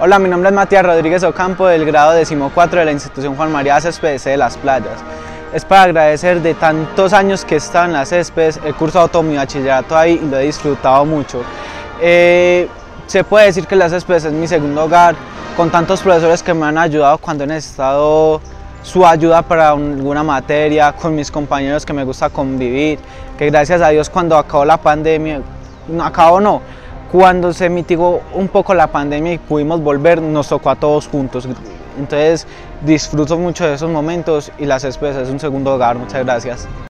Hola, mi nombre es Matías Rodríguez Ocampo, del grado 14 de la institución Juan María Céspedes de Las Playas. Es para agradecer de tantos años que he estado en la Céspedes, he cursado todo mi bachillerato ahí y lo he disfrutado mucho. Se puede decir que la Céspedes es mi segundo hogar, con tantos profesores que me han ayudado cuando he necesitado su ayuda para alguna materia, con mis compañeros que me gusta convivir, que gracias a Dios cuando acabó la pandemia, cuando se mitigó un poco la pandemia y pudimos volver, nos tocó a todos juntos. Entonces disfruto mucho de esos momentos y la Céspedes es un segundo hogar. Muchas gracias.